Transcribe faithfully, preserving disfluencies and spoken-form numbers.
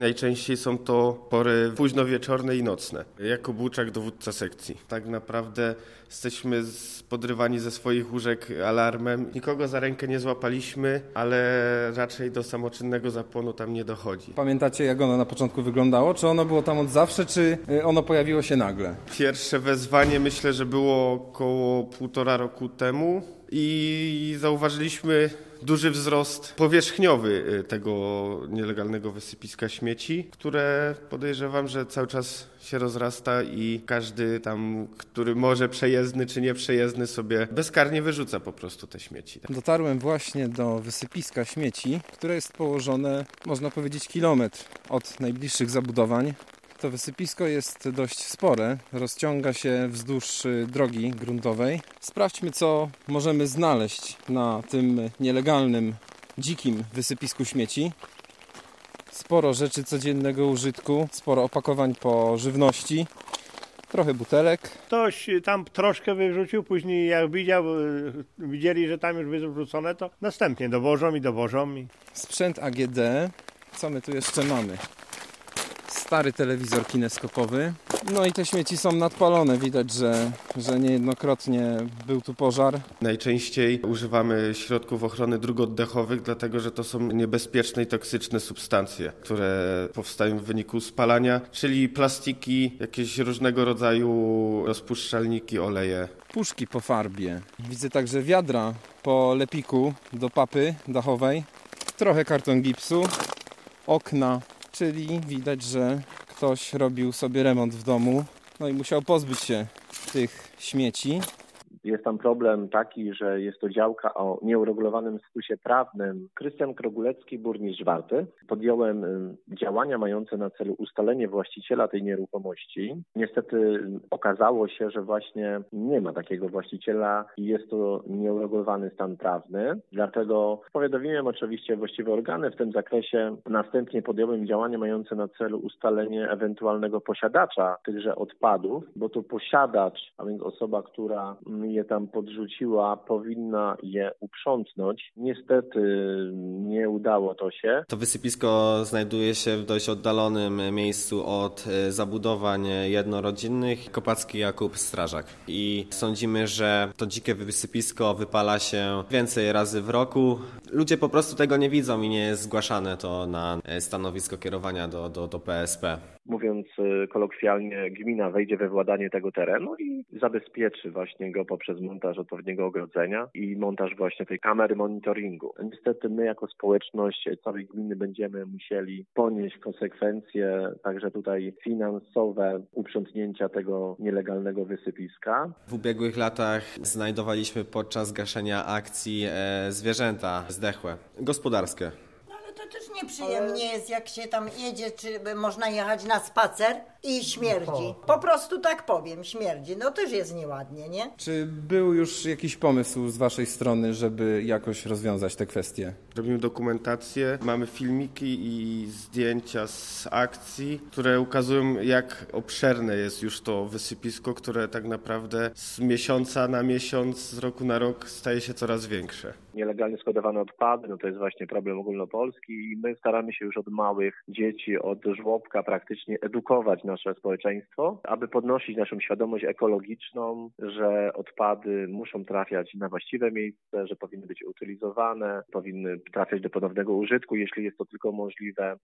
Najczęściej są to pory późnowieczorne i nocne. Jako Buczak, dowódca sekcji. Tak naprawdę jesteśmy podrywani ze swoich łóżek alarmem. Nikogo za rękę nie złapaliśmy, ale raczej do samoczynnego zapłonu tam nie dochodzi. Pamiętacie, jak ono na początku wyglądało? Czy ono było tam od zawsze, czy ono pojawiło się nagle? Pierwsze wezwanie myślę, że było około półtora roku temu i zauważyliśmy duży wzrost powierzchniowy tego nielegalnego wysypiska śmieci, które podejrzewam, że cały czas się rozrasta i każdy tam, który może przejezdny czy nieprzejezdny, sobie bezkarnie wyrzuca po prostu te śmieci. Dotarłem właśnie do wysypiska śmieci, które jest położone, można powiedzieć, kilometr od najbliższych zabudowań. To wysypisko jest dość spore, rozciąga się wzdłuż drogi gruntowej. Sprawdźmy, co możemy znaleźć na tym nielegalnym, dzikim wysypisku śmieci. Sporo rzeczy codziennego użytku, sporo opakowań po żywności, trochę butelek. Ktoś tam troszkę wyrzucił, później jak widział, widzieli, że tam już wyrzucone, to następnie dowożą i dowożą. Sprzęt A G D. Co my tu jeszcze mamy? Stary telewizor kineskopowy. No i te śmieci są nadpalone. Widać, że, że niejednokrotnie był tu pożar. Najczęściej używamy środków ochrony dróg oddechowych, dlatego że to są niebezpieczne i toksyczne substancje, które powstają w wyniku spalania, czyli plastiki, jakieś różnego rodzaju rozpuszczalniki, oleje. Puszki po farbie. Widzę także wiadra po lepiku do papy dachowej. Trochę karton gipsu. Okna. Czyli widać, że ktoś robił sobie remont w domu, no i musiał pozbyć się tych śmieci. Jest tam problem taki, że jest to działka o nieuregulowanym statusie prawnym. Krystian Krogulecki, burmistrz Warty. Podjąłem działania mające na celu ustalenie właściciela tej nieruchomości. Niestety okazało się, że właśnie nie ma takiego właściciela i jest to nieuregulowany stan prawny. Dlatego powiadomiłem oczywiście właściwe organy w tym zakresie. Następnie podjąłem działania mające na celu ustalenie ewentualnego posiadacza tychże odpadów, bo to posiadacz, a więc osoba, która je tam podrzuciła, powinna je uprzątnąć. Niestety nie udało to się. To wysypisko znajduje się w dość oddalonym miejscu od zabudowań jednorodzinnych. Kopacki Jakub Strażak. I sądzimy, że to dzikie wysypisko wypala się więcej razy w roku. Ludzie po prostu tego nie widzą i nie jest zgłaszane to na stanowisko kierowania do, do, do P S P. Mówiąc kolokwialnie, gmina wejdzie we władanie tego terenu i zabezpieczy właśnie go poprzez montaż odpowiedniego ogrodzenia i montaż właśnie tej kamery monitoringu. Niestety my jako społeczność całej gminy będziemy musieli ponieść konsekwencje także tutaj finansowe uprzątnięcia tego nielegalnego wysypiska. W ubiegłych latach znajdowaliśmy podczas gaszenia akcji e, zwierzęta zdechłe, gospodarskie. To też nieprzyjemnie jest, jak się tam jedzie, czy można jechać na spacer i śmierdzi. Po prostu tak powiem, śmierdzi. No też jest nieładnie, nie? Czy był już jakiś pomysł z waszej strony, żeby jakoś rozwiązać te kwestie? Robimy dokumentację, mamy filmiki i zdjęcia z akcji, które ukazują, jak obszerne jest już to wysypisko, które tak naprawdę z miesiąca na miesiąc, z roku na rok staje się coraz większe. Nielegalnie składowane odpady, no to jest właśnie problem ogólnopolski i my staramy się już od małych dzieci, od żłobka praktycznie edukować nasze społeczeństwo, aby podnosić naszą świadomość ekologiczną, że odpady muszą trafiać na właściwe miejsce, że powinny być utylizowane, powinny trafiać do ponownego użytku, jeśli jest to tylko możliwe.